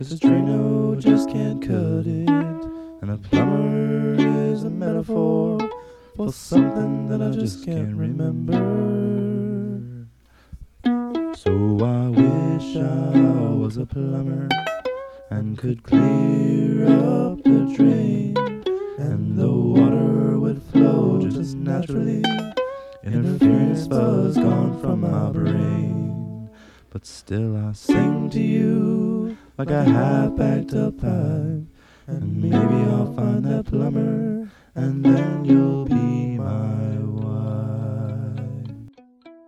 'cause a Drano just can't cut it. And a plumber is a metaphor for something that I just can't remember. So I wish I was a plumber and could clear up the drain, and the water would flow just naturally. Interference fuzz gone from my brain. But still I sing to you like a half-backed up pipe, and maybe I'll find that plumber, and then